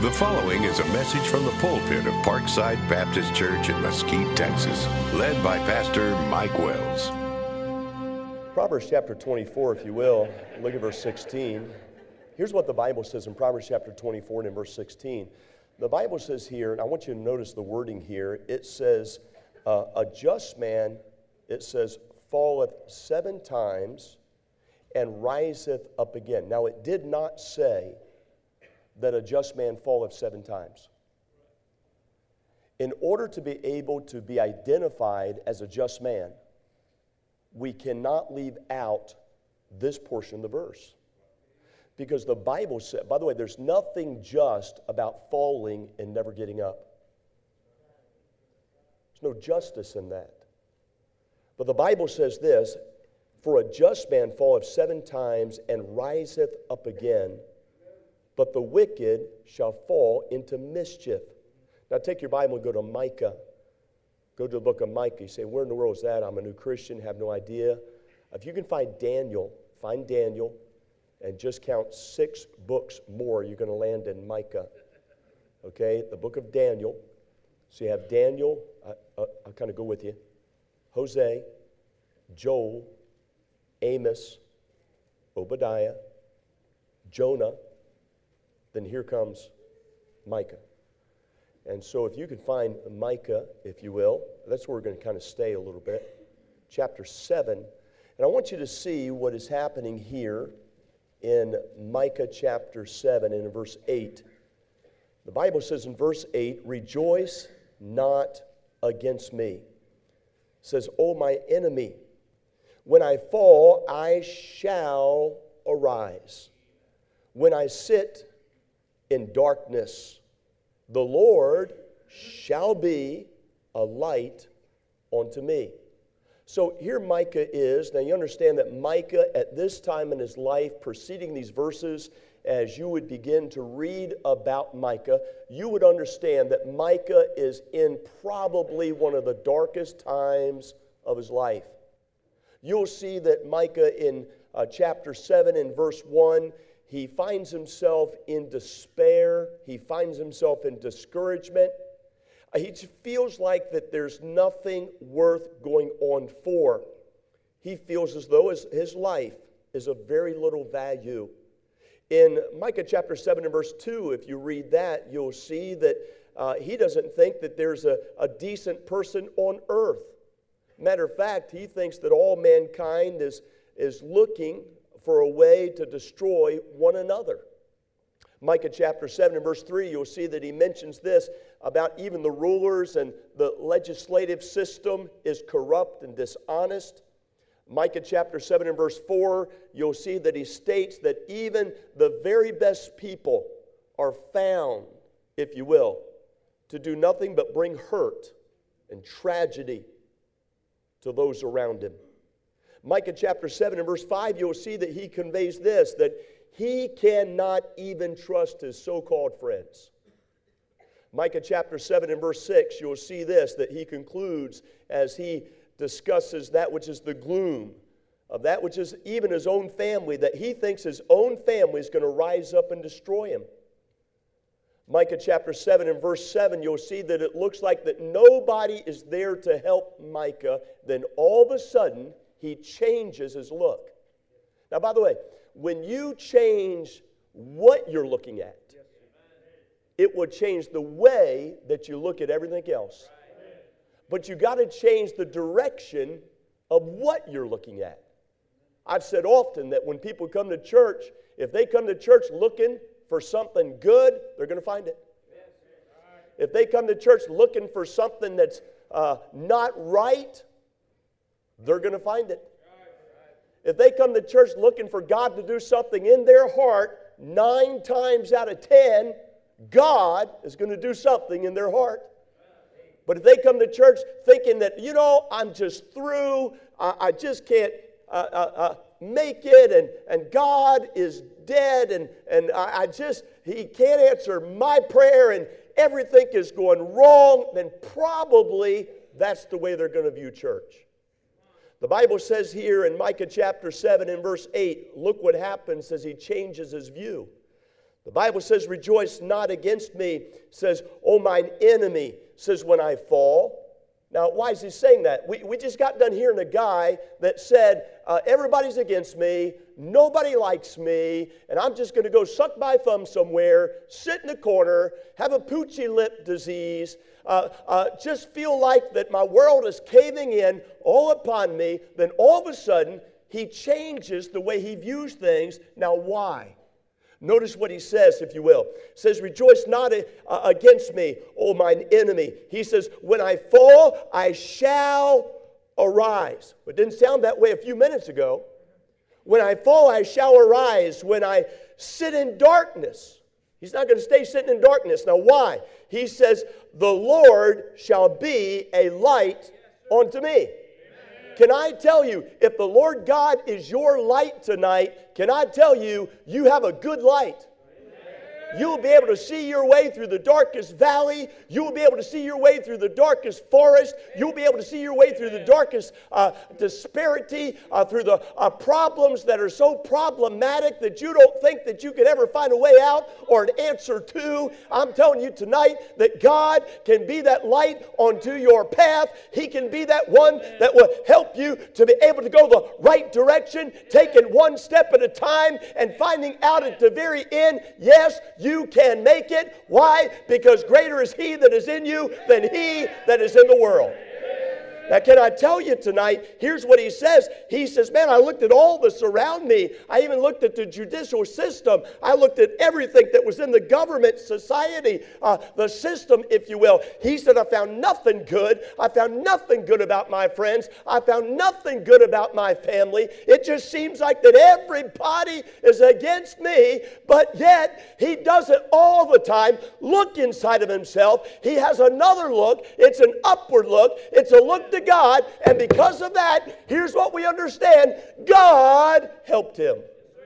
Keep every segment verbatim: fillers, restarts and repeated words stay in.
The following is a message from the pulpit of Parkside Baptist Church in Mesquite, Texas, led by Pastor Mike Wells. Proverbs chapter twenty-four, if you will, look at verse sixteen. Here's what the Bible says in Proverbs chapter twenty-four and in verse sixteen. The Bible says here, and I want you to notice the wording here, it says, uh, a just man, it says, falleth seven times and riseth up again. Now, it did not say that a just man falleth seven times. In order to be able to be identified as a just man, we cannot leave out this portion of the verse. Because the Bible said, by the way, there's nothing just about falling and never getting up. There's no justice in that. But the Bible says this, for a just man falleth seven times and riseth up again, but the wicked shall fall into mischief. Now take your Bible and go to Micah. Go to the book of Micah. You say, where in the world is that? I'm a new Christian, have no idea. If you can find Daniel, find Daniel, and just count six books more, you're going to land in Micah. Okay, the book of Daniel. So you have Daniel, I, I, I'll kind of go with you, Hosea, Joel, Amos, Obadiah, Jonah, then here comes Micah. And so if you could find Micah, if you will, that's where we're going to kind of stay a little bit. Chapter seven. And I want you to see what is happening here in Micah chapter seven and in verse eight. The Bible says in verse eight, rejoice not against me. It says, O my enemy, when I fall, I shall arise. When I sit in darkness, the Lord shall be a light unto me. So here Micah is. Now you understand that Micah at this time in his life, preceding these verses, as you would begin to read about Micah, you would understand that Micah is in probably one of the darkest times of his life. You'll see that Micah in uh, chapter seven and verse one, he finds himself in despair. He finds himself in discouragement. He feels like that there's nothing worth going on for. He feels as though his, his life is of very little value. In Micah chapter seven and verse two, if you read that, you'll see that uh, he doesn't think that there's a, a decent person on earth. Matter of fact, he thinks that all mankind is, is looking for a way to destroy one another. Micah chapter seven and verse three, you'll see that he mentions this about even the rulers and the legislative system is corrupt and dishonest. Micah chapter seven and verse four, you'll see that he states that even the very best people are found, if you will, to do nothing but bring hurt and tragedy to those around him. Micah chapter seven and verse five, you'll see that he conveys this, that he cannot even trust his so-called friends. Micah chapter seven and verse six, you'll see this, that he concludes as he discusses that which is the gloom of that which is even his own family, that he thinks his own family is going to rise up and destroy him. Micah chapter seven and verse seven, you'll see that it looks like that nobody is there to help Micah. Then all of a sudden, he changes his look. Now, by the way, when you change what you're looking at, it will change the way that you look at everything else. But you got to change the direction of what you're looking at. I've said often that when people come to church, if they come to church looking for something good, they're going to find it. If they come to church looking for something that's uh, not right, they're going to find it. If they come to church looking for God to do something in their heart, nine times out of ten, God is going to do something in their heart. But if they come to church thinking that, you know, I'm just through, I, I just can't uh, uh, uh, make it, and, and God is dead, and, and I, I just, He can't answer my prayer, and everything is going wrong, then probably that's the way they're going to view church. The Bible says here in Micah chapter seven and verse eight, look what happens as he changes his view. The Bible says, rejoice not against me. It says, O mine enemy, says, when I fall. Now, why is he saying that? We, we just got done hearing a guy that said, uh, everybody's against me, nobody likes me, and I'm just going to go suck my thumb somewhere, sit in the corner, have a poochy lip disease, uh, uh, just feel like that my world is caving in all upon me. Then all of a sudden, he changes the way he views things. Now, why? Notice what he says, if you will. It says, rejoice not uh, against me, O mine enemy. He says, when I fall, I shall arise. It didn't sound that way a few minutes ago. When I fall, I shall arise. When I sit in darkness. He's not going to stay sitting in darkness. Now, why? He says, the Lord shall be a light unto me. Can I tell you, if the Lord God is your light tonight, can I tell you, you have a good light. You'll be able to see your way through the darkest valley. You'll be able to see your way through the darkest forest. You'll be able to see your way through the darkest uh, disparity, uh, through the uh, problems that are so problematic that you don't think that you could ever find a way out or an answer to. I'm telling you tonight that God can be that light onto your path. He can be that one that will help you to be able to go the right direction, taking one step at a time and finding out at the very end, yes, you can make it. Why? Because greater is He that is in you than he that is in the world. Now, can I tell you tonight, here's what he says. He says, man, I looked at all this around me. I even looked at the judicial system. I looked at everything that was in the government, society, uh, the system, if you will. He said, I found nothing good. I found nothing good about my friends. I found nothing good about my family. It just seems like that everybody is against me, but yet he doesn't all the time look inside of himself. He has another look. It's an upward look. It's a look to God, and because of that, here's what we understand: God helped him.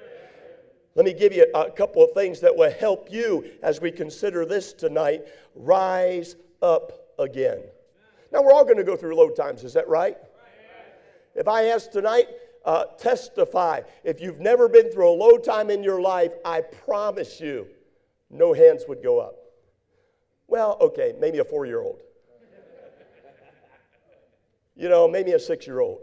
Let me give you a couple of things that will help you as we consider this tonight. Rise up again. Now, we're all going to go through low times, is that right? If I ask tonight, uh, testify. If you've never been through a low time in your life, I promise you, no hands would go up. Well, okay, maybe a four-year-old. You know, maybe a six-year-old.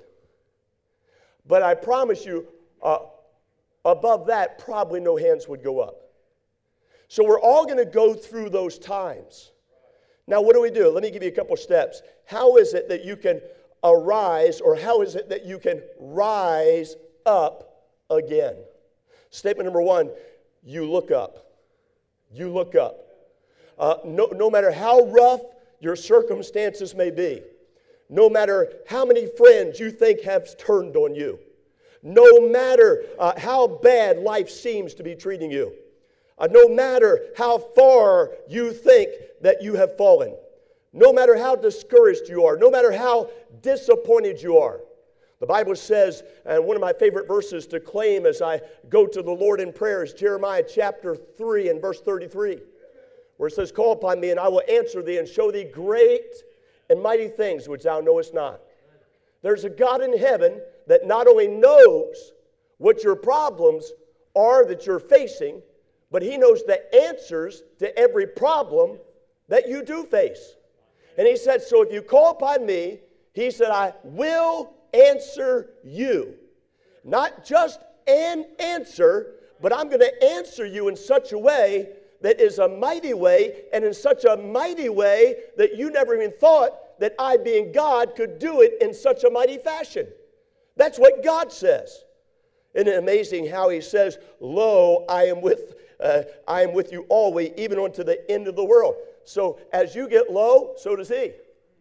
But I promise you, uh, above that, probably no hands would go up. So we're all going to go through those times. Now, what do we do? Let me give you a couple steps. How is it that you can arise, or how is it that you can rise up again? Statement number one, you look up. You look up. Uh, no, no matter how rough your circumstances may be, no matter how many friends you think have turned on you, no matter uh, how bad life seems to be treating you, uh, no matter how far you think that you have fallen, no matter how discouraged you are, no matter how disappointed you are. The Bible says, and one of my favorite verses to claim as I go to the Lord in prayer is Jeremiah chapter three and verse thirty-three, where it says, call upon me and I will answer thee and show thee great and mighty things which thou knowest not. There's a God in heaven that not only knows what your problems are that you're facing, but He knows the answers to every problem that you do face. And He said, so if you call upon me, He said, I will answer you. Not just an answer, but I'm going to answer you in such a way that is a mighty way, and in such a mighty way that you never even thought that I, being God, could do it in such a mighty fashion. That's what God says. Isn't it amazing how He says, lo, I am with uh, I am with you always, even unto the end of the world. So as you get low, so does He.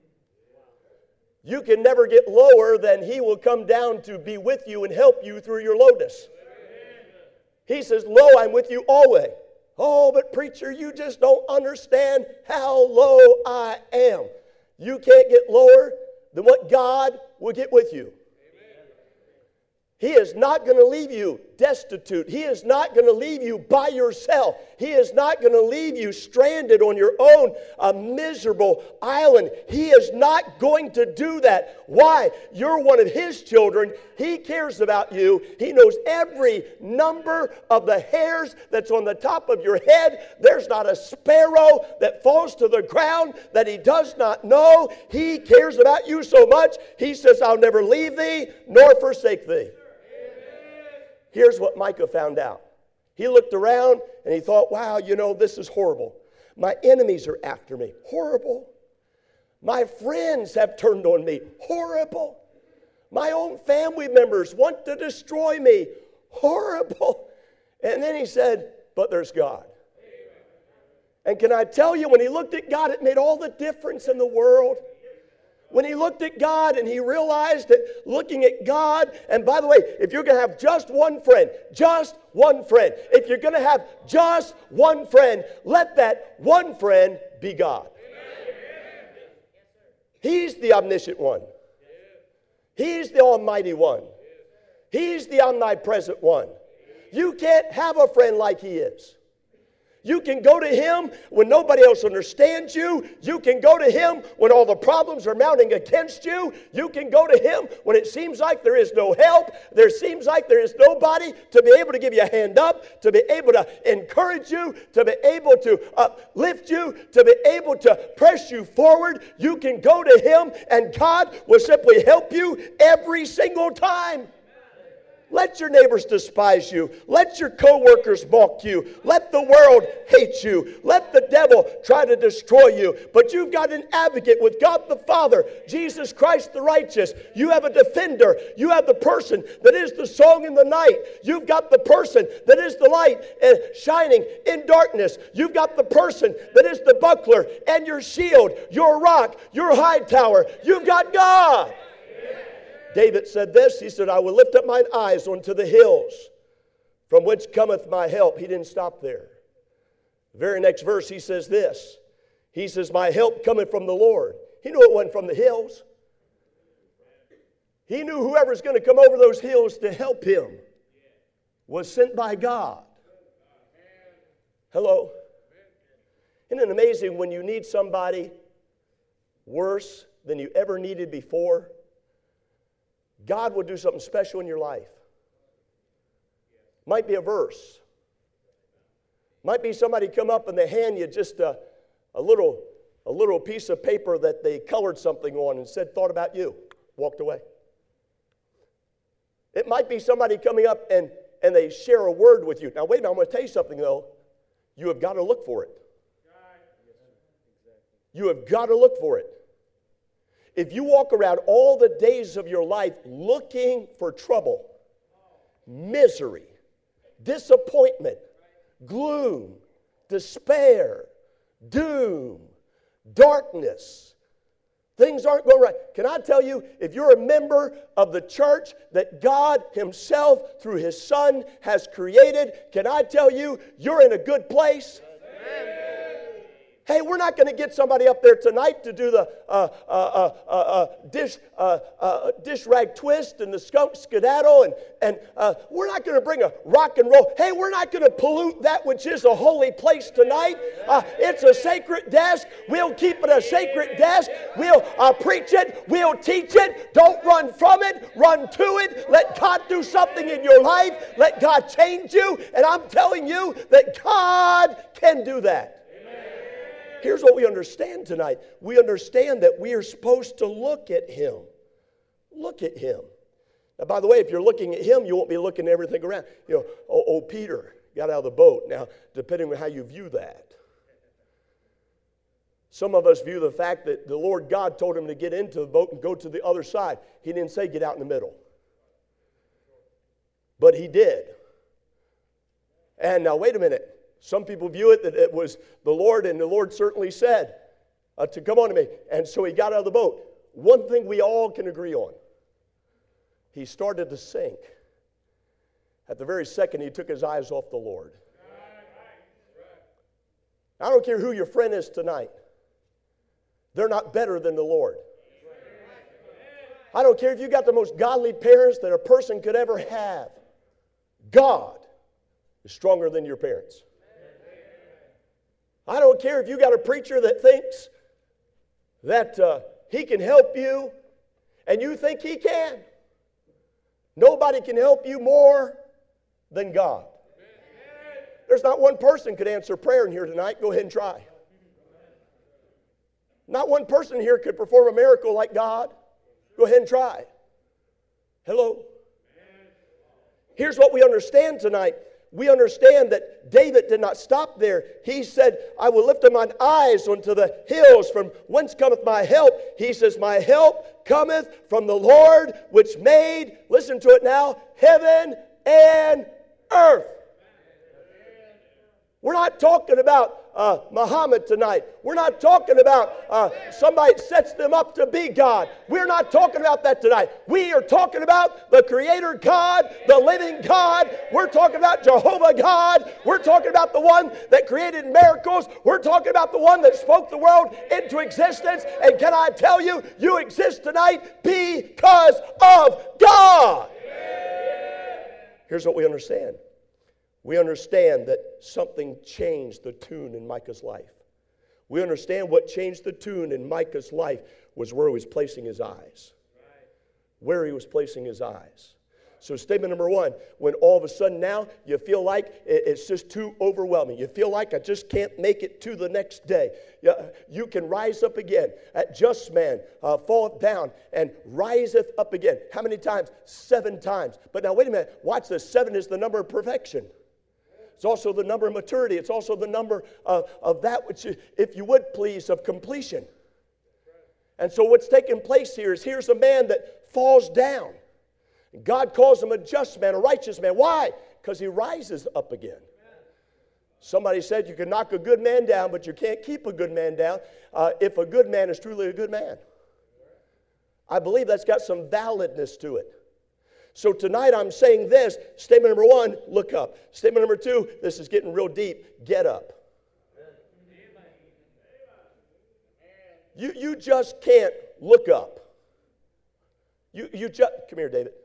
You can never get lower than He will come down to be with you and help you through your lowness. He says, lo, I'm with you always. Oh, but preacher, you just don't understand how low I am. You can't get lower than what God will get with you. He is not going to leave you destitute. He is not going to leave you by yourself. He is not going to leave you stranded on your own, a miserable island. He is not going to do that. Why? You're one of His children. He cares about you. He knows every number of the hairs that's on the top of your head. There's not a sparrow that falls to the ground that He does not know. He cares about you so much. He says, I'll never leave thee nor forsake thee. Here's what Micah found out. He looked around and he thought, wow, you know, this is horrible. My enemies are after me. Horrible. My friends have turned on me. Horrible. My own family members want to destroy me. Horrible. And then he said, but there's God. And can I tell you, when he looked at God, it made all the difference in the world. When he looked at God and he realized that looking at God, and by the way, if you're going to have just one friend, just one friend, if you're going to have just one friend, let that one friend be God. He's the omniscient one. He's the almighty one. He's the omnipresent one. You can't have a friend like He is. You can go to Him when nobody else understands you. You can go to Him when all the problems are mounting against you. You can go to Him when it seems like there is no help. There seems like there is nobody to be able to give you a hand up, to be able to encourage you, to be able to uplift you, to be able to press you forward. You can go to Him and God will simply help you every single time. Let your neighbors despise you. Let your co-workers mock you. Let the world hate you. Let the devil try to destroy you. But you've got an advocate with God the Father, Jesus Christ the righteous. You have a defender. You have the person that is the song in the night. You've got the person that is the light and shining in darkness. You've got the person that is the buckler and your shield, your rock, your high tower. You've got God. David said this, he said, I will lift up mine eyes unto the hills, from whence cometh my help. He didn't stop there. The very next verse he says this, he says, my help cometh from the Lord. He knew it wasn't from the hills. He knew whoever's going to come over those hills to help him was sent by God. Hello? Isn't it amazing when you need somebody worse than you ever needed before? God will do something special in your life. Might be a verse. Might be somebody come up and they hand you just a, a little a little piece of paper that they colored something on and said, thought about you, walked away. It might be somebody coming up and, and they share a word with you. Now wait a minute, I'm going to tell you something though. You have got to look for it. You have got to look for it. If you walk around all the days of your life looking for trouble, misery, disappointment, gloom, despair, doom, darkness, things aren't going right. Can I tell you, if you're a member of the church that God Himself, through His Son, has created, can I tell you, you're in a good place? Amen. Hey, we're not going to get somebody up there tonight to do the uh, uh, uh, uh, uh, dish uh, uh, dish rag twist and the skunk skedaddle, and, and uh, we're not going to bring a rock and roll. Hey, we're not going to pollute that which is a holy place tonight. Uh, it's a sacred desk. We'll keep it a sacred desk. We'll uh, preach it. We'll teach it. Don't run from it. Run to it. Let God do something in your life. Let God change you. And I'm telling you that God can do that. Here's what we understand tonight. We understand that we are supposed to look at Him. Look at Him. Now, by the way, if you're looking at Him, you won't be looking at everything around. You know, oh, oh Peter got out of the boat. Now, depending on how you view that. Some of us view the fact that the Lord God told him to get into the boat and go to the other side. He didn't say get out in the middle. But He did. And now, wait a minute. Some people view it that it was the Lord, and the Lord certainly said uh, to come on to me. And so He got out of the boat. One thing we all can agree on. He started to sink. At the very second, he took his eyes off the Lord. I don't care who your friend is tonight. They're not better than the Lord. I don't care if you got the most godly parents that a person could ever have. God is stronger than your parents. I don't care if you got a preacher that thinks that uh, he can help you and you think he can. Nobody can help you more than God. There's not one person could answer prayer in here tonight. Go ahead and try. Not one person here could perform a miracle like God. Go ahead and try. Hello? Here's what we understand tonight. We understand that David did not stop there. He said, I will lift up mine eyes unto the hills, from whence cometh my help. He says, my help cometh from the Lord, which made, listen to it now, heaven and earth. We're not talking about uh, Muhammad tonight. We're not talking about uh, somebody sets them up to be God. We're not talking about that tonight. We are talking about the Creator God, the living God. We're talking about Jehovah God. We're talking about the one that created miracles. We're talking about the one that spoke the world into existence. And can I tell you, you exist tonight because of God. Here's what we understand. We understand that something changed the tune in Micah's life. We understand what changed the tune in Micah's life was where he was placing his eyes. Where he was placing his eyes. So statement number one, when all of a sudden now you feel like it's just too overwhelming. You feel like I just can't make it to the next day. You can rise up again. That just man uh, falleth down and riseth up again. How many times? Seven times. But now wait a minute. Watch this. Seven is the number of perfection. It's also the number of maturity. It's also the number of, of that which, if you would please, of completion. And so what's taking place here is here's a man that falls down. God calls him a just man, a righteous man. Why? Because he rises up again. Somebody said you can knock a good man down, but you can't keep a good man down uh, if a good man is truly a good man. I believe that's got some validness to it. So tonight I'm saying this. Statement number one, look up. Statement number two, this is getting real deep. Get up. You, you just can't look up. You, you just, come here, David.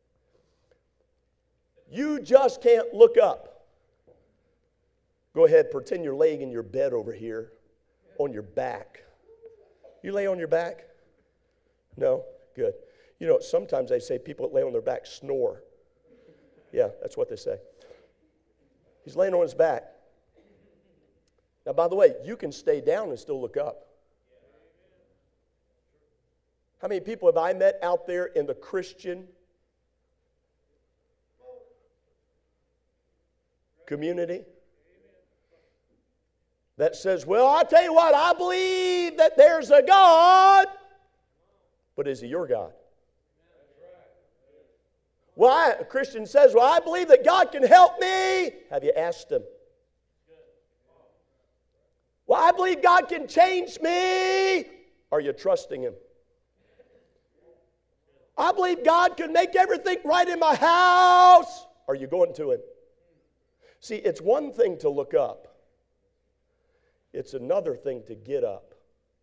You just can't look up. Go ahead, pretend you're laying in your bed over here on your back. You lay on your back? No? Good. You know, sometimes they say people that lay on their back snore. Yeah, that's what they say. He's laying on his back. Now, by the way, you can stay down and still look up. How many people have I met out there in the Christian community that says, well, I'll tell you what, I believe that there's a God, but is he your God? Well, I, a Christian says, well, I believe that God can help me. Have you asked him? Well, I believe God can change me. Are you trusting him? I believe God can make everything right in my house. Are you going to him? See, it's one thing to look up. It's another thing to get up.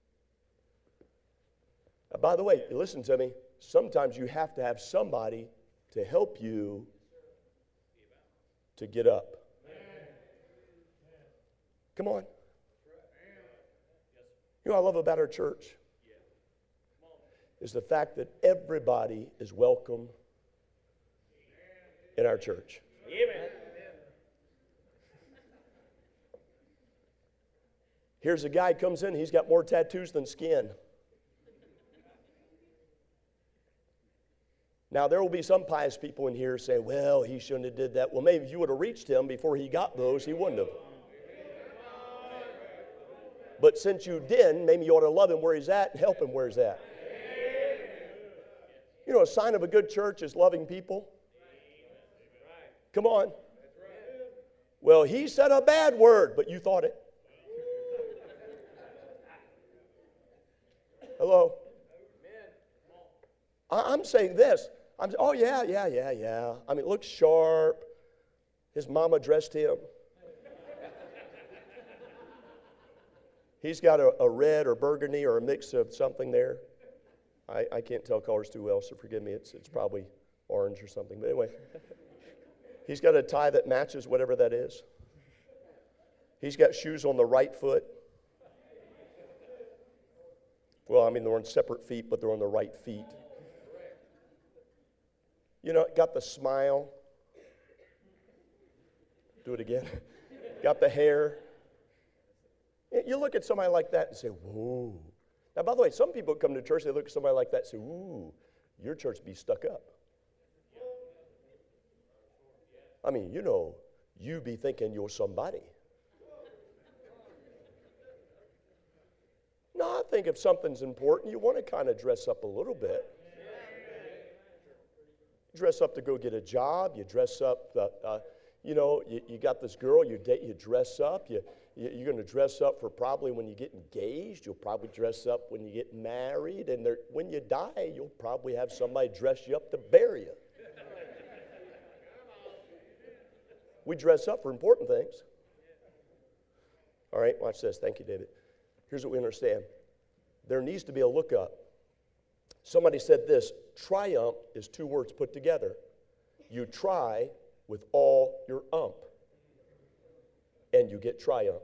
Now, by the way, listen to me. Sometimes you have to have somebody to help you to get up. Come on. You know what I love about our church? Is the fact that everybody is welcome in our church. Amen. Here's a guy comes in, he's got more tattoos than skin. Now, there will be some pious people in here saying, well, he shouldn't have did that. Well, maybe if you would have reached him before he got those, he wouldn't have. But since you didn't, maybe you ought to love him where he's at and help him where he's at. You know, a sign of a good church is loving people. Come on. Well, he said a bad word, but you thought it. Hello? I'm saying this. I'm, oh, yeah, yeah, yeah, yeah. I mean, it looks sharp. His mama dressed him. He's got a, a red or burgundy or a mix of something there. I, I can't tell colors too well, so forgive me. It's, it's probably orange or something. But anyway, He's got a tie that matches whatever that is. He's got shoes on the right foot. Well, I mean, they're on separate feet, but they're on the right feet. You know, got the smile. Do it again. Got the hair. You look at somebody like that and say, whoa. Now, by the way, some people come to church, they look at somebody like that and say, ooh, your church be stuck up. I mean, you know, you be thinking you're somebody. No, I think if something's important, you want to kind of dress up a little bit. You dress up to go get a job. You dress up, uh, uh, you know, you, you got this girl, you date, you dress up. You, you, you're going to dress up for probably when you get engaged. You'll probably dress up when you get married. And there, when you die, you'll probably have somebody dress you up to bury you. We dress up for important things. All right, watch this. Thank you, David. Here's what we understand. There needs to be a look up. Somebody said this, triumph is two words put together. You try with all your ump, and you get triumph.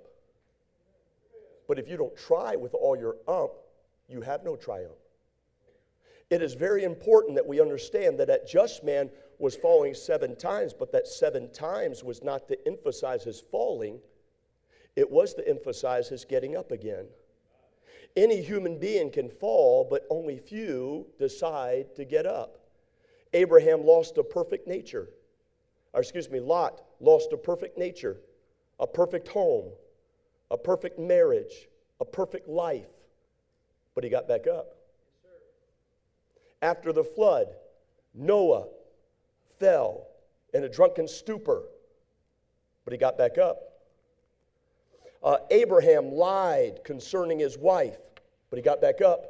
But if you don't try with all your ump, you have no triumph. It is very important that we understand that that just man was falling seven times, but that seven times was not to emphasize his falling. It was to emphasize his getting up again. Any human being can fall, but only few decide to get up. Abraham lost a perfect nature. Or excuse me, Lot lost a perfect nature, a perfect home, a perfect marriage, a perfect life. But he got back up. After the flood, Noah fell in a drunken stupor, but he got back up. Uh, Abraham lied concerning his wife, but he got back up.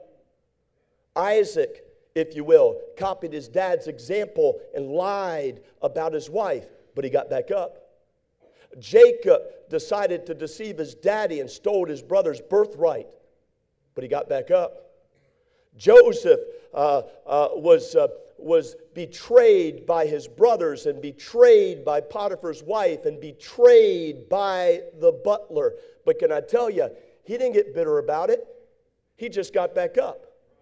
Isaac, if you will, copied his dad's example and lied about his wife, but he got back up. Jacob decided to deceive his daddy and stole his brother's birthright, but he got back up. Joseph uh, uh, was, uh, was betrayed by his brothers and betrayed by Potiphar's wife and betrayed by the butler. But can I tell you, he didn't get bitter about it. He just got back up.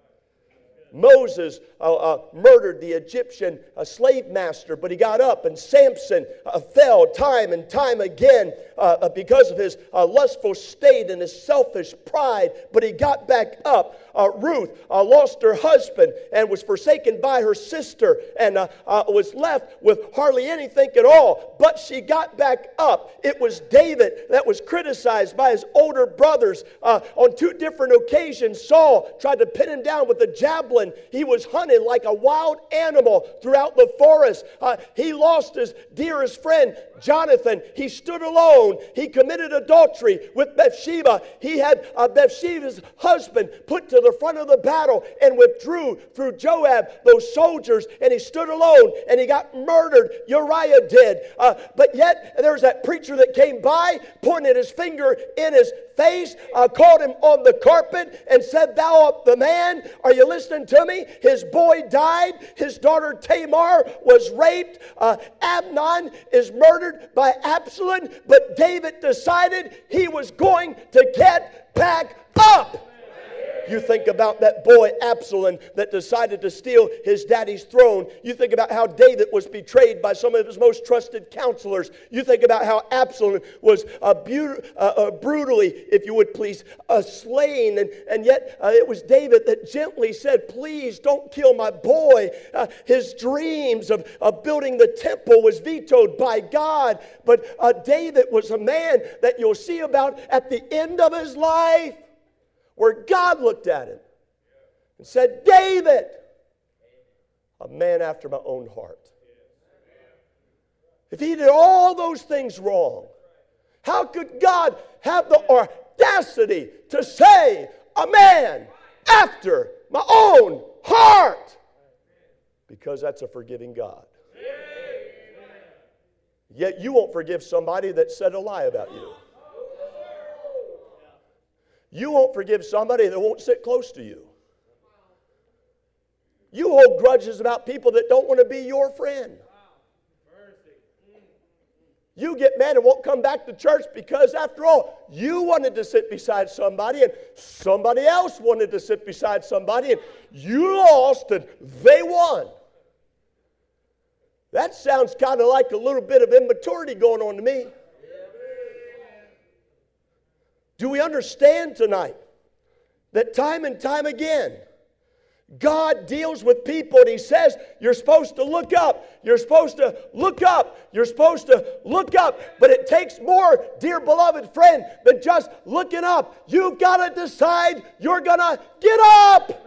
Moses uh, uh, murdered the Egyptian uh, slave master, but he got up. And Samson uh, fell time and time again uh, because of his uh, lustful state and his selfish pride, but he got back up. Uh, Ruth uh, lost her husband and was forsaken by her sister and uh, uh, was left with hardly anything at all, but she got back up. It was David that was criticized by his older brothers uh, on two different occasions. Saul tried to pin him down with a javelin. He was hunted like a wild animal throughout the forest. Uh, he lost his dearest friend, Jonathan. He stood alone. He committed adultery with Bathsheba. He had uh, Bathsheba's husband put to the front of the battle and withdrew through Joab, those soldiers, and he stood alone and he got murdered. Uriah did. Uh, but yet there's that preacher that came by, pointed his finger in his face, uh, called him on the carpet and said, "Thou art the man." Are you listening to me? His boy died. His daughter Tamar was raped. Uh, Amnon is murdered by Absalom. But David decided he was going to get back up. You think about that boy Absalom that decided to steal his daddy's throne. You think about how David was betrayed by some of his most trusted counselors. You think about how Absalom was uh, bu- uh, uh, brutally, if you would please, uh, slain. And, and yet uh, it was David that gently said, "Please don't kill my boy." Uh, his dreams of, of building the temple was vetoed by God. But uh, David was a man that you'll see about at the end of his life, where God looked at him and said, "David, a man after my own heart." If he did all those things wrong, how could God have the audacity to say, "a man after my own heart"? Because that's a forgiving God. Yet you won't forgive somebody that said a lie about you. You won't forgive somebody that won't sit close to you. You hold grudges about people that don't want to be your friend. You get mad and won't come back to church because, after all, you wanted to sit beside somebody and somebody else wanted to sit beside somebody and you lost and they won. That sounds kind of like a little bit of immaturity going on to me. Do we understand tonight that time and time again, God deals with people and He says, you're supposed to look up. You're supposed to look up. You're supposed to look up. But it takes more, dear beloved friend, than just looking up. You've got to decide you're going to get up.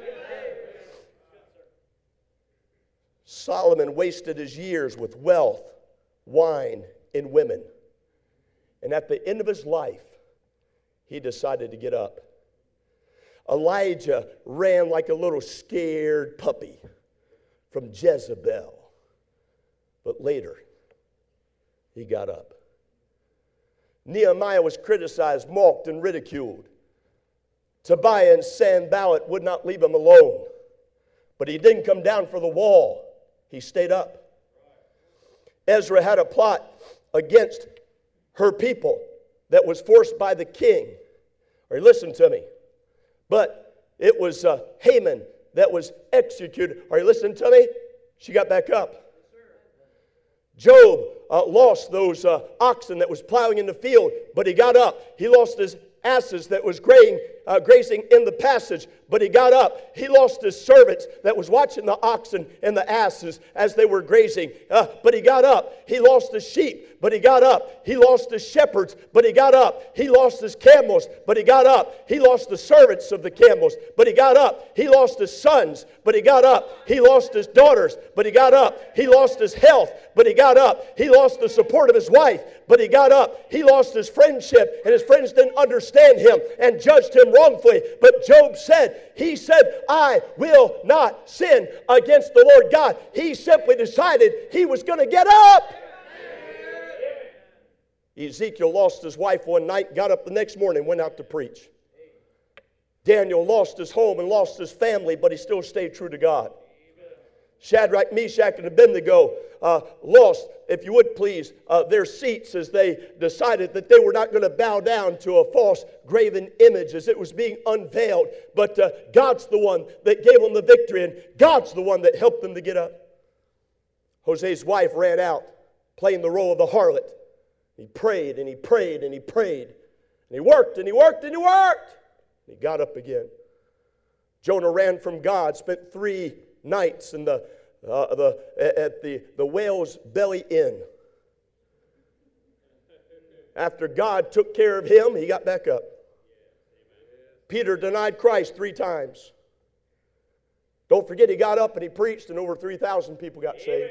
Solomon wasted his years with wealth, wine, and women. And at the end of his life, he decided to get up. Elijah ran like a little scared puppy from Jezebel. But later, he got up. Nehemiah was criticized, mocked, and ridiculed. Tobiah and Sanballat would not leave him alone. But he didn't come down for the wall. He stayed up. Ezra had a plot against her people that was forced by the king. Or listen to me. But it was uh, Haman that was executed. Are you listening to me? She got back up. Job uh, lost those uh, oxen that was plowing in the field, but he got up. He lost his asses that was graying, uh, grazing in the passage, but he got up. He lost his servants that was watching the oxen and the asses as they were grazing, uh, but he got up. He lost his sheep, but he got up. He lost his shepherds, but he got up. He lost his camels, but he got up. He lost the servants of the camels, but he got up. He lost his sons, but he got up. He lost his daughters, but he got up. He lost his health, but he got up. He lost the support of his wife, but he got up. He lost his friendship, and his friends didn't understand him and judged him wrongfully. But Job said, he said, I will not sin against the Lord God. He simply decided he was going to get up. Ezekiel lost his wife one night, got up the next morning, went out to preach. Daniel lost his home and lost his family, but he still stayed true to God. Shadrach, Meshach, and Abednego uh, lost, if you would please, uh, their seats as they decided that they were not going to bow down to a false graven image as it was being unveiled. But uh, God's the one that gave them the victory, and God's the one that helped them to get up. Hosea's wife ran out, playing the role of the harlot. He prayed, and he prayed, and he prayed. And he worked, and he worked, and he worked. And he got up again. Jonah ran from God, spent three nights in the uh, the at the the whale's belly inn. After God took care of him, he got back up. Peter denied Christ three times. Don't forget, he got up and he preached, and over three thousand people got saved.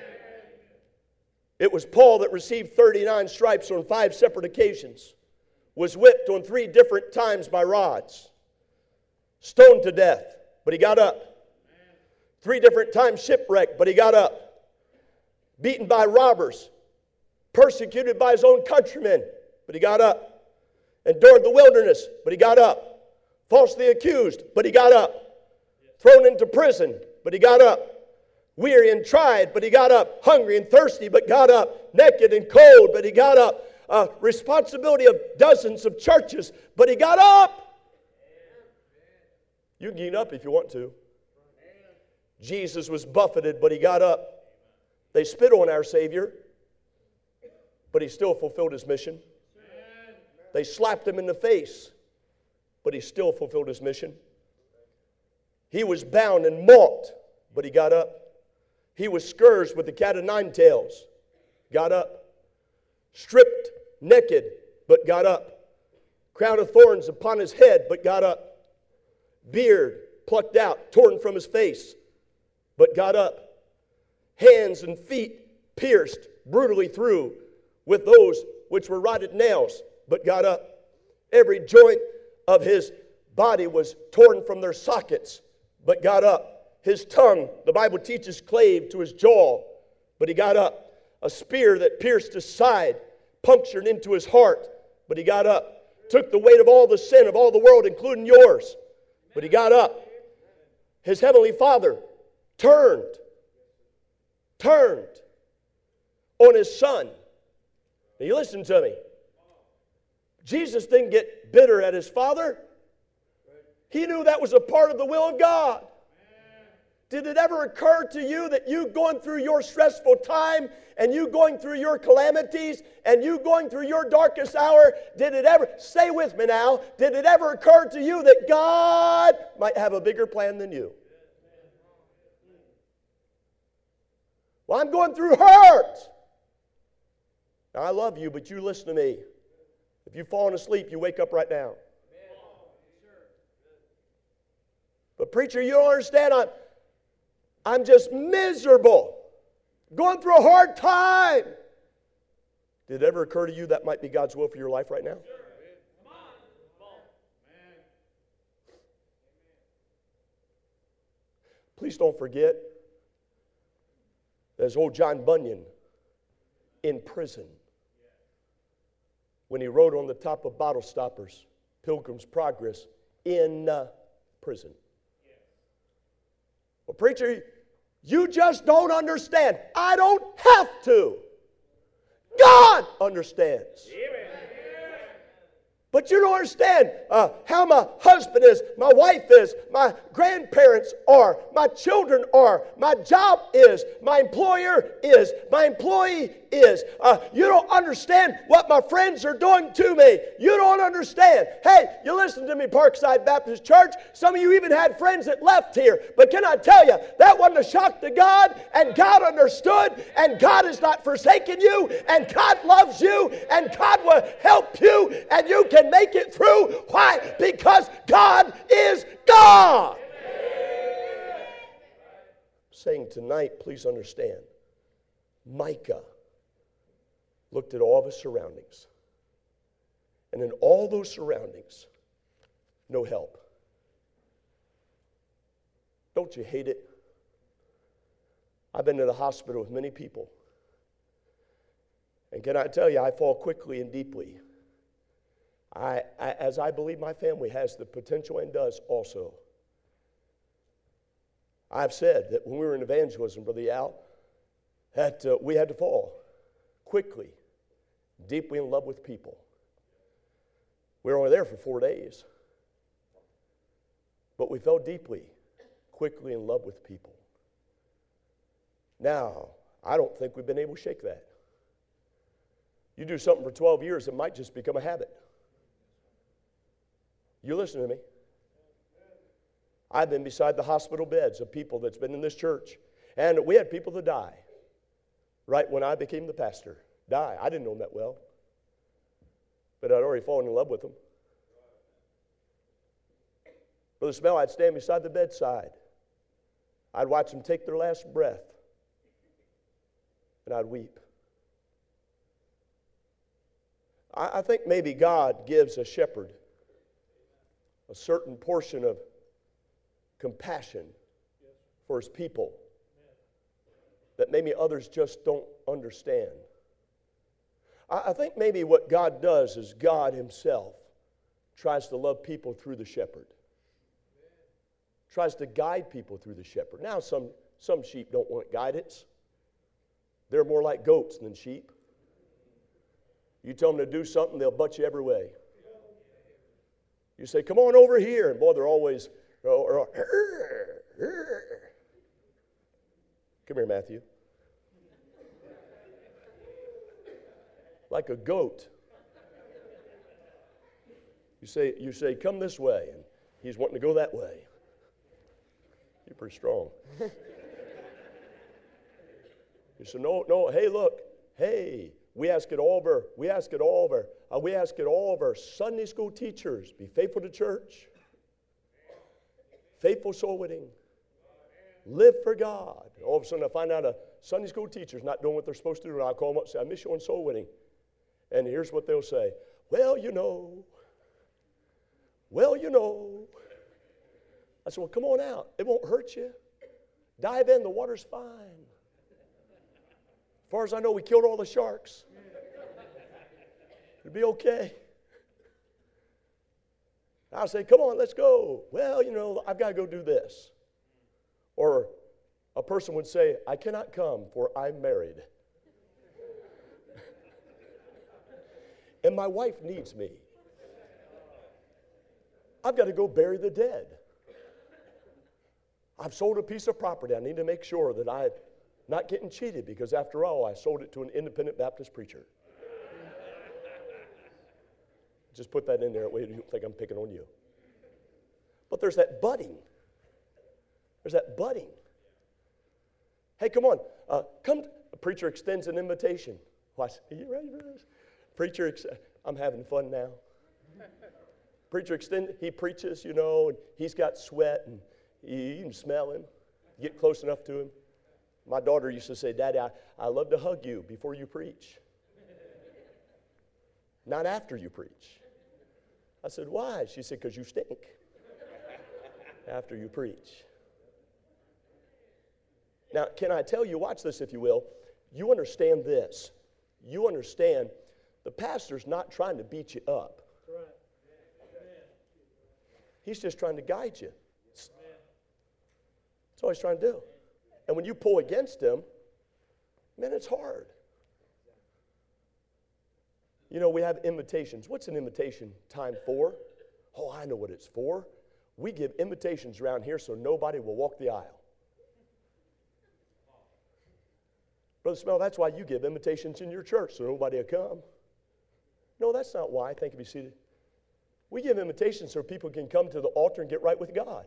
It was Paul that received thirty-nine stripes on five separate occasions, was whipped on three different times by rods, stoned to death, but he got up. Three different times shipwrecked, but he got up. Beaten by robbers, persecuted by his own countrymen, but he got up. Endured the wilderness, but he got up. Falsely accused, but he got up. Thrown into prison, but he got up. Weary and tried, but he got up. Hungry and thirsty, but got up. Naked and cold, but he got up. Uh, responsibility of dozens of churches, but he got up. You can get up if you want to. Jesus was buffeted, but he got up. They spit on our Savior, but he still fulfilled his mission. They slapped him in the face, but he still fulfilled his mission. He was bound and mocked, but he got up. He was scourged with the cat of nine tails, got up. Stripped naked, but got up. Crown of thorns upon his head, but got up. Beard plucked out, torn from his face, but got up. Hands and feet pierced brutally through with those which were rotted nails, but got up. Every joint of his body was torn from their sockets, but got up. His tongue, the Bible teaches, clave to his jaw, but he got up. A spear that pierced his side, punctured into his heart, but he got up. Took the weight of all the sin of all the world, including yours, but he got up. His heavenly Father turned, turned on his Son, Now you listen to me. Jesus didn't get bitter at his Father. He knew that was a part of the will of God. Did it ever occur to you that you going through your stressful time and you going through your calamities and you going through your darkest hour, did it ever, stay with me now, did it ever occur to you that God might have a bigger plan than you? Well, I'm going through hurt. Now, I love you, but you listen to me. If you've fallen asleep, you wake up right now. But preacher, you don't understand. I'm, I'm just miserable. Going through a hard time. Did it ever occur to you that might be God's will for your life right now? Please don't forget, there's old John Bunyan in prison when he wrote on the top of bottle stoppers, Pilgrim's Progress, in uh, prison. Well, preacher, you just don't understand. I don't have to. God understands. Amen. But you don't understand uh, how my husband is, my wife is, my grandparents are, my children are, my job is, my employer is, my employee is. Uh, you don't understand what my friends are doing to me. You don't understand. Hey, you listen to me, Parkside Baptist Church. Some of you even had friends that left here. But can I tell you, that wasn't a shock to God, and God understood, and God has not forsaken you, and God loves you, and God will help you, and you can make it through. Why? Because God is God. Amen. Saying tonight, please understand, Micah looked at all of his surroundings. And in all those surroundings, no help. Don't you hate it? I've been to the hospital with many people. And can I tell you, I fall quickly and deeply. I, I, as I believe my family has the potential and does also. I've said that when we were in evangelism, Brother Al, that uh, we had to fall quickly, deeply in love with people. We were only there for four days. But we fell deeply, quickly in love with people. Now, I don't think we've been able to shake that. You do something for twelve years, it might just become a habit. You listen to me. I've been beside the hospital beds of people that's been in this church. And we had people that die right when I became the pastor. Die. I didn't know them that well. But I'd already fallen in love with them. Brother Smell, I'd stand beside the bedside. I'd watch them take their last breath. And I'd weep. I, I think maybe God gives a shepherd a certain portion of compassion for his people that maybe others just don't understand. I, I think maybe what God does is God himself tries to love people through the shepherd. Tries to guide people through the shepherd. Now, some, some sheep don't want guidance. They're more like goats than sheep. You tell them to do something, they'll butt you every way. You say, come on over here. And boy, they're always, oh, oh, hurr, hurr. Come here, Matthew. Like a goat. You say, you say, come this way. And he's wanting to go that way. You're pretty strong. You say, no, no, hey, look. Hey, we ask it all of our, we ask it all of our, uh, we ask it all of our Sunday school teachers. Be faithful to church. Faithful soul winning. Live for God. All of a sudden I find out a Sunday school teacher's not doing what they're supposed to do. And I'll call them up and say, I miss you on soul winning. And here's what they'll say. Well, you know. Well, you know. I said, well, come on out. It won't hurt you. Dive in. The water's fine. As far as I know, we killed all the sharks. It'll be okay. I'll say, come on, let's go. Well, you know, I've got to go do this. Or a person would say, I cannot come, for I'm married. and my wife needs me. I've got to go bury the dead. I've sold a piece of property. I need to make sure that I'm not getting cheated, because after all, I sold it to an independent Baptist preacher. Just put that in there. You don't think I'm picking on you. But there's that budding. There's that budding. Hey, come on. Uh, come. A preacher extends an invitation. Watch. Are you ready for this? Preacher, ex- I'm having fun now. Preacher extend. He preaches, you know, and he's got sweat, and you, you can smell him. You get close enough to him. My daughter used to say, Daddy, I, I love to hug you before you preach. Not after you preach. I said, why? She said, because you stink after you preach. Now, can I tell you, watch this if you will, you understand this. You understand the pastor's not trying to beat you up. He's just trying to guide you. That's all he's trying to do. And when you pull against him, man, it's hard. You know, we have invitations. What's an invitation time for? Oh, I know what it's for. We give invitations around here so nobody will walk the aisle. Brother Smell, that's why you give invitations in your church, so nobody will come. No, that's not why. Thank you. Be seated. We give invitations so people can come to the altar and get right with God.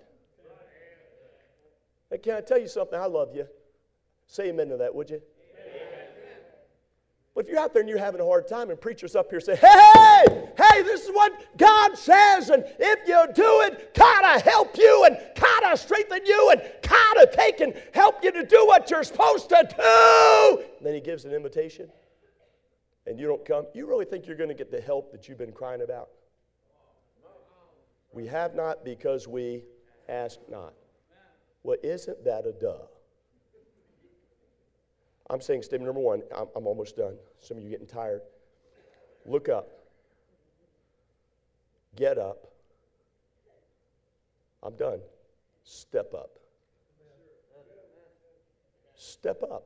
And can I tell you something? I love you. Say amen to that, would you? But if you're out there and you're having a hard time and preachers up here say, hey, hey, hey, this is what God says, and if you do it, God will help you, and God will strengthen you, and God will take and help you to do what you're supposed to do. And then he gives an invitation, and you don't come. You really think you're going to get the help that you've been crying about? We have not because we ask not. Well, isn't that a duh? I'm saying statement number one, I'm, I'm almost done. Some of you are getting tired. Look up. Get up. I'm done. Step up. Step up.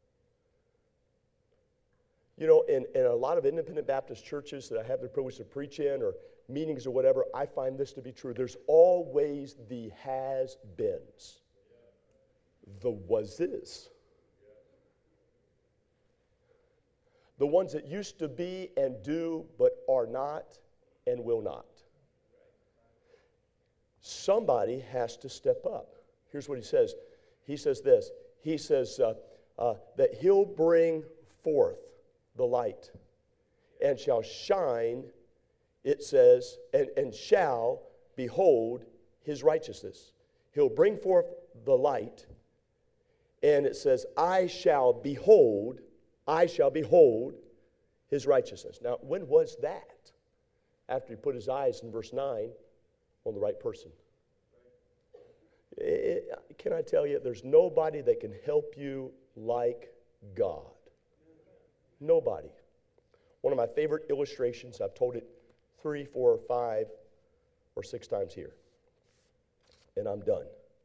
You know, in, in a lot of independent Baptist churches that I have the privilege to preach in, or meetings or whatever, I find this to be true. There's always the has-beens, the was-is. The ones that used to be and do but are not and will not. Somebody has to step up. Here's what he says. He says this. He says uh, uh, that he'll bring forth the light and shall shine, it says, and, and shall behold his righteousness. He'll bring forth the light, and it says, I shall behold I shall behold his righteousness. Now, when was that? After he put his eyes in verse nine on the right person. It, can I tell you, there's nobody that can help you like God. Nobody. One of my favorite illustrations, I've told it three, four, or five, or six times here. And I'm done.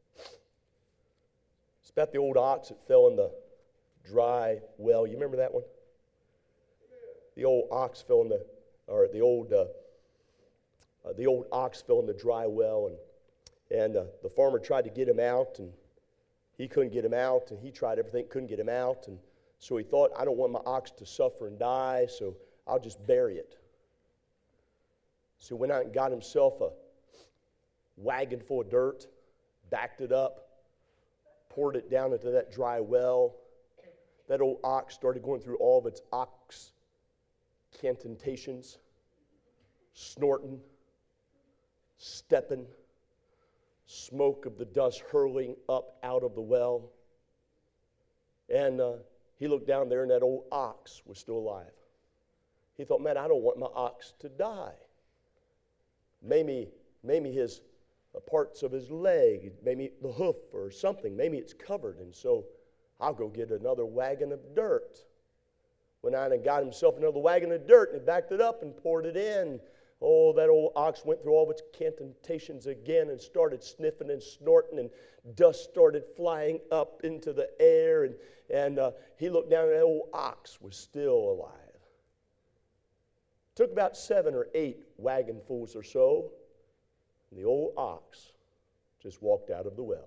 It's about the old ox that fell in the dry well. You remember that one? The old ox fell in the, or the old, uh, uh, the old ox fell in the dry well, and and uh, the farmer tried to get him out, and he couldn't get him out, and he tried everything, couldn't get him out, and so he thought, I don't want my ox to suffer and die, so I'll just bury it. So he went out and got himself a wagon full of dirt, backed it up, poured it down into that dry well. That old ox started going through all of its ox cantations, snorting, stepping, smoke of the dust hurling up out of the well. And uh, he looked down there, and that old ox was still alive. He thought, man, I don't want my ox to die. Maybe, maybe his uh, parts of his leg, maybe the hoof or something, maybe it's covered, and so I'll go get another wagon of dirt. Went out and got himself another wagon of dirt, and he backed it up and poured it in. Oh, that old ox went through all of its cantations again and started sniffing and snorting, and dust started flying up into the air, and, and uh, he looked down, and that old ox was still alive. Took about seven or eight wagonfuls or so, and the old ox just walked out of the well.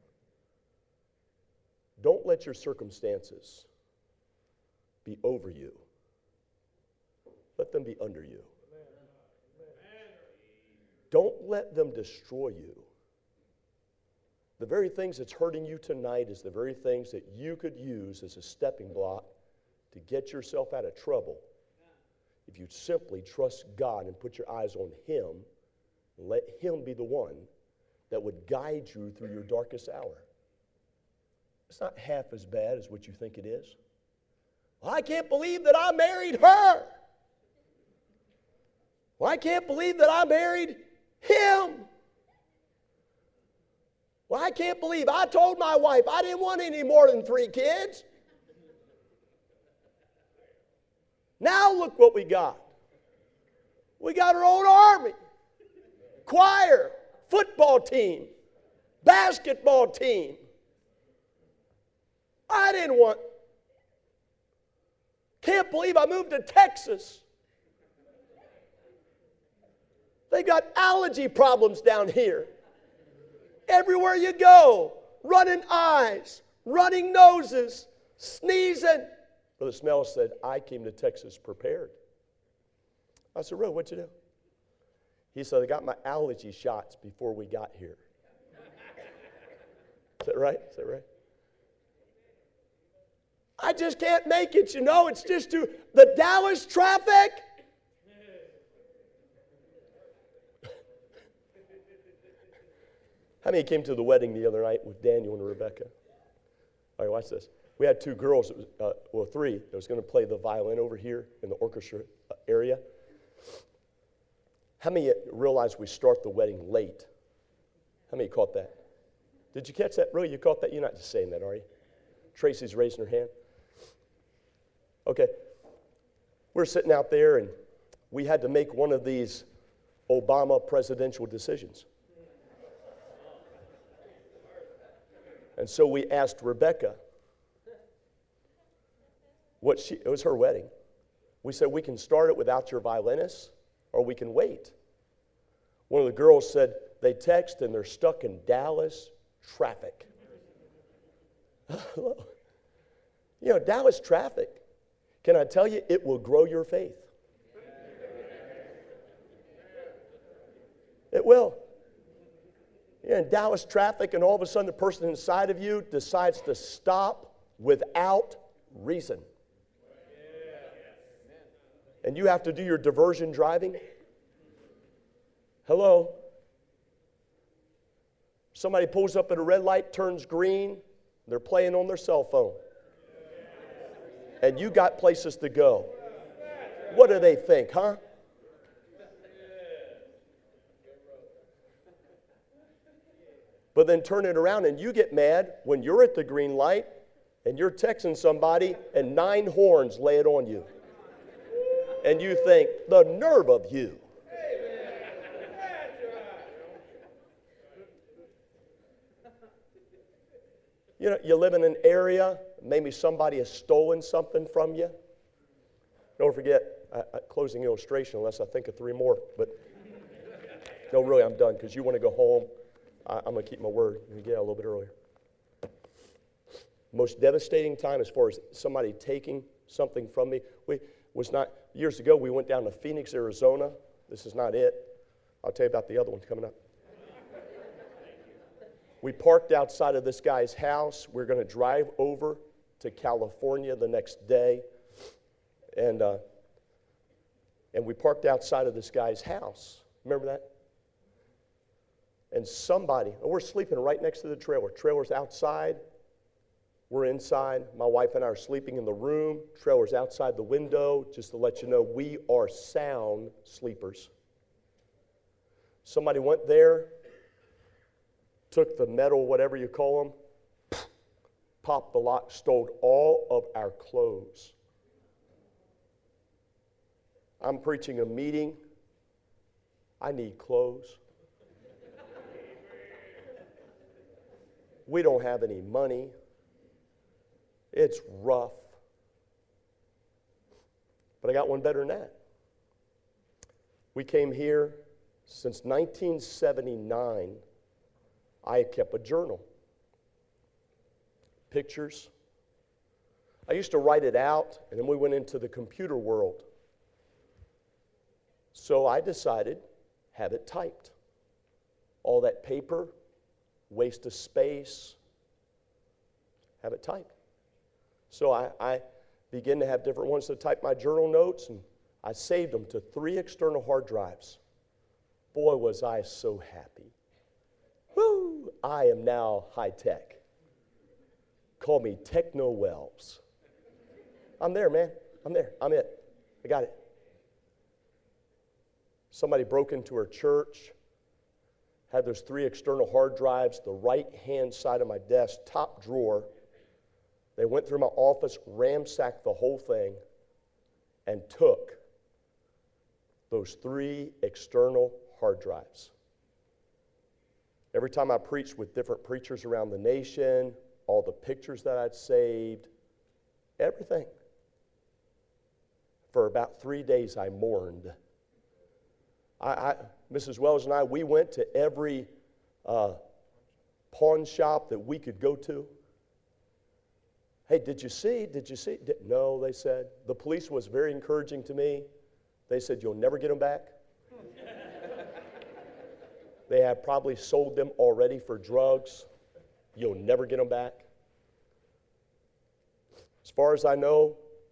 Don't let your circumstances be over you. Let them be under you. Don't let them destroy you. The very things that's hurting you tonight is the very things that you could use as a stepping block to get yourself out of trouble if you'd simply trust God and put your eyes on Him and let Him be the one that would guide you through your darkest hour. It's not half as bad as what you think it is. Well, I can't believe that I married her. Well, I can't believe that I married him. Well, I can't believe I told my wife I didn't want any more than three kids. Now look what we got. We got our own army, choir, football team, basketball team. I didn't want. Can't believe I moved to Texas. They got allergy problems down here. Everywhere you go, running eyes, running noses, sneezing. Brother Smell said, I came to Texas prepared. I said, really, what'd you do? He said, I got my allergy shots before we got here. Is that right? Is that right? I just can't make it, you know. It's just too, the Dallas traffic. How many came to the wedding the other night with Daniel and Rebecca? All right, watch this. We had two girls, that was, uh, well, three, that was going to play the violin over here in the orchestra area. How many realize we start the wedding late? How many caught that? Did you catch that? Really, you caught that? You're not just saying that, are you? Tracy's raising her hand. Okay. We're sitting out there, and we had to make one of these Obama presidential decisions. And so we asked Rebecca what she, it was her wedding. We said, we can start it without your violinist, or we can wait. One of the girls said, they text and they're stuck in Dallas traffic. You know, Dallas traffic, can I tell you, it will grow your faith. It will. You're in Dallas traffic, and all of a sudden the person inside of you decides to stop without reason. And you have to do your diversion driving. Hello? Somebody pulls up at a red light, turns green, they're playing on their cell phone. And you got places to go. What do they think, huh? But then turn it around and you get mad when you're at the green light and you're texting somebody and nine horns lay it on you. And you think, the nerve of you. You know, you live in an area, maybe somebody has stolen something from you. Don't forget, I, I, closing illustration, unless I think of three more. But no, really, I'm done because you want to go home. I, I'm going to keep my word. I'm going to get out a little bit earlier. Most devastating time as far as somebody taking something from me we, was not, years ago, we went down to Phoenix, Arizona. This is not it. I'll tell you about the other one coming up. We parked outside of this guy's house. We're going to drive over to California the next day. And, uh, and we parked outside of this guy's house. Remember that? And somebody, and we're sleeping right next to the trailer. Trailer's outside. We're inside. My wife and I are sleeping in the room. Trailer's outside the window. Just to let you know, we are sound sleepers. Somebody went there, took the metal, whatever you call them, popped the lock, stole all of our clothes. I'm preaching a meeting. I need clothes. We don't have any money. It's rough. But I got one better than that. We came here since nineteen seventy-nine. I kept a journal. Pictures. I used to write it out, and then we went into the computer world. So I decided, have it typed. All that paper, waste of space, have it typed. So I, I began to have different ones to type my journal notes, and I saved them to three external hard drives. Boy, was I so happy. Woo! I am now high tech. Call me Techno Wells. I'm there, man. I'm there. I'm it. I got it. Somebody broke into her church, had those three external hard drives, the right-hand side of my desk, top drawer. They went through my office, ransacked the whole thing, and took those three external hard drives. Every time I preached with different preachers around the nation, all the pictures that I'd saved, everything. For about three days, I mourned. I, I, Missus Wells and I, we went to every uh, pawn shop that we could go to. Hey, did you see? Did you see? Did, no, they said. The police was very encouraging to me. They said, you'll never get them back. They have probably sold them already for drugs. You'll never get them back. As far as I know,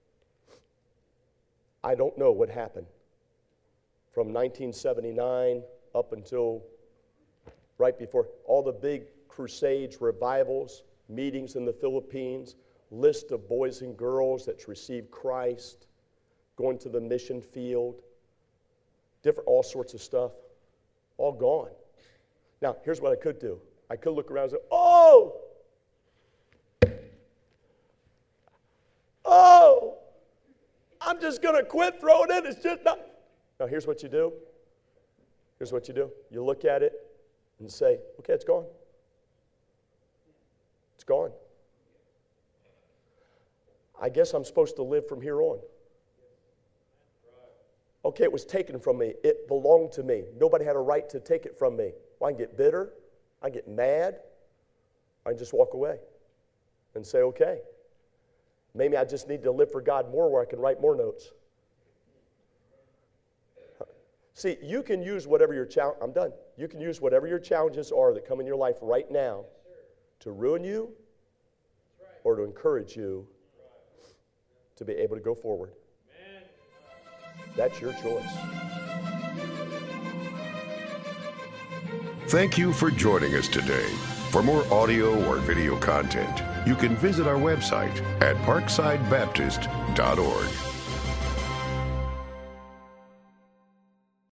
I don't know what happened from nineteen seventy-nine up until right before all the big crusades, revivals, meetings in the Philippines, list of boys and girls that received Christ, going to the mission field, different, all sorts of stuff, all gone. Now, here's what I could do. I could look around and say, oh, oh, I'm just going to quit throwing it. It's just not. Now, here's what you do. Here's what you do. You look at it and say, okay, it's gone. It's gone. I guess I'm supposed to live from here on. Okay, it was taken from me. It belonged to me. Nobody had a right to take it from me. Well, I can get bitter. I can get mad. I can just walk away and say, okay, maybe I just need to live for God more where I can write more notes. See, you can use whatever your challenge, I'm done. You can use whatever your challenges are that come in your life right now to ruin you or to encourage you to be able to go forward. That's your choice. Thank you for joining us today. For more audio or video content, you can visit our website at parkside baptist dot org.